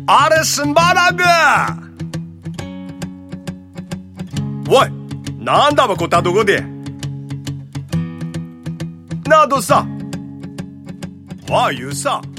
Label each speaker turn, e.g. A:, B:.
A: alles in Balag。喂，なんだばこたどこで？那都啥？话有啥？